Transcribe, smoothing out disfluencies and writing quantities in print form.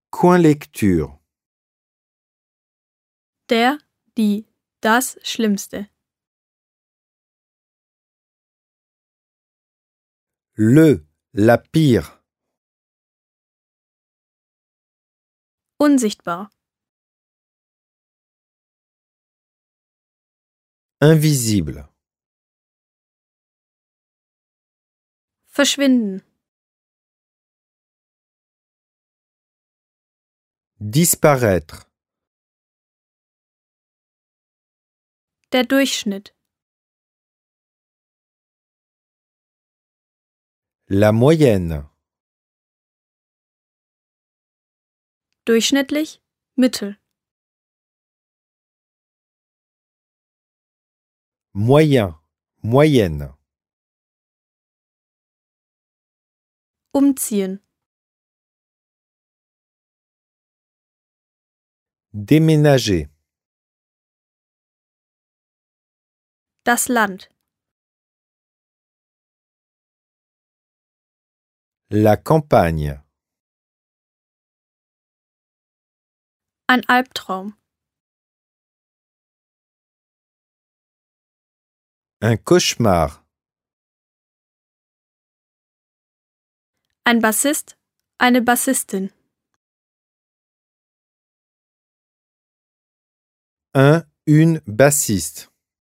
Coin lecture. Der, die, das Schlimmste. La pire. Unsichtbar. Invisible. Verschwinden. Disparaître. Der Durchschnitt. La moyenne. Durchschnittlich, Mittel. Moyen. Moyenne. Umziehen. Déménager. Das Land. La campagne. Ein Albtraum. Un cauchemar. Ein Bassist, eine Bassistin. Une bassiste.